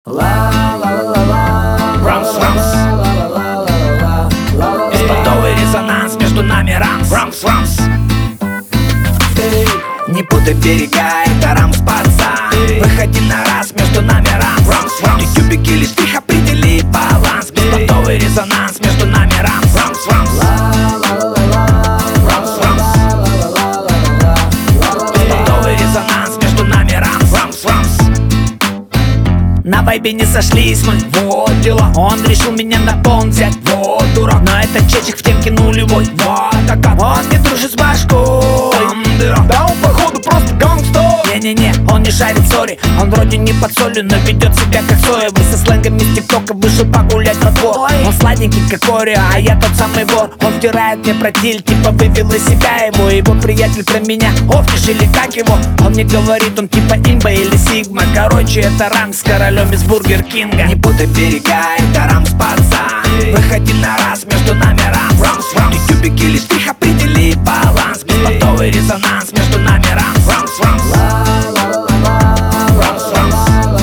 Рамс, рамс. Беспонтовый резонанс между нами. Рамс, рамс, рамс. Не путай берега, это рамс, пацан. Выходи на раз, между нами рамс, рамс, рамс. И кубики лишь их определи баланс. Беспонтовый резонанс между нами. Рамс, рамс, рамс. Рамс, рамс. Беспонтовый резонанс между нами. Рамс, рамс, рамс. На вайбе не сошлись мы, вот дела. Он решил меня на пон взять, вот дурак. Но этот чечек в темке нулевой, вот так. Он не дружит с башкой, да он походу просто гангстер. Не-не-не, он не шарит, сори. Он вроде не под солью, но ведет себя как соевый. Со сленгами с тиктока вышел погулять во двор. Он сладенький как Орео, а я тот самый вор. Он втирает мне про диль, типа вывел из себя его. Его приятель про меня, Офиш или как его. Он мне говорит, он типа имба или сигма. Короче, это рамс с королем из Бургер Кинга. Не путай берега, это рамс, пацан. Выходи на раз, между нами рамс, рамс, рамс. И кубики лишь их определи баланс. Беспонтовый резонанс между нами. Рамс, рамс, рамс. Рамс, рамс.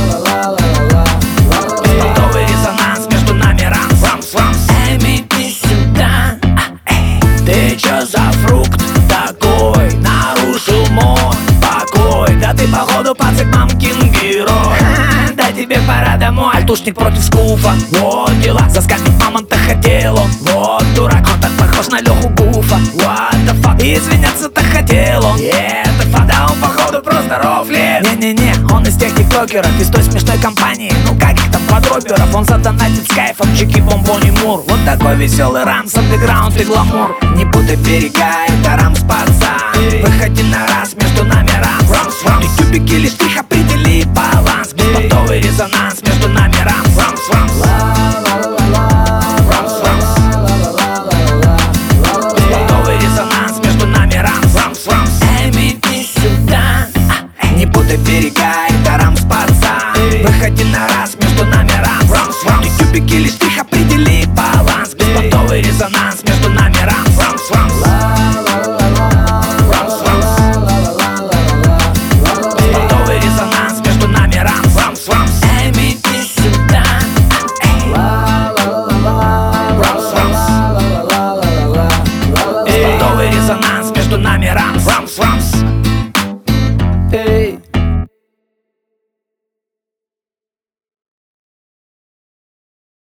Беспонтовый резонанс между нами. Рамс, рамс, рамс. Иди сюда, ты чё за фрукт такой? Нарушил мой покой. Да ты походу пацак мамкин герой. Да тебе пора домой. Альтушник против скуфа, вот дела. Заскамить мамонта хотел он, вот дурак. Он так похож на Леху Гуфа, what the fuck. И извиняться-то хотел он, это факт. Да он походу просто рофлит. Не-не-не, он из тех тиктокеров, из той смешной компании. Ну как их там, квадроперов. Он задонатит с кайфом, чики, бомбони, мур. Вот такой веселый рамс, андеграунд и гламур. Не путай берега, это рамс, пацан. Выходи на раз, между нами рамс, рамс, рамс. И кубики лишь их определи баланс. Беспонтовый резонанс между нами. Рамс, рамс, рамс. Рамс, рамс. Беспонтовый резонанс между нами. Рамс, рамс, рамс. Иди сюда, не путай берега, это рамс, пацан. Выходи на раз, между нами. Рамс, рамс, рамс. И кубики лишь их определи баланс. Беспонтовый резонанс между нами. Рамс, рамс, рамс. Рамс, рамс. Беспонтовый резонанс между нами. Рамс, рамс, рамс. Иди сюда, рамс, рамс. Беспонтовый резонанс между нами. Рамс.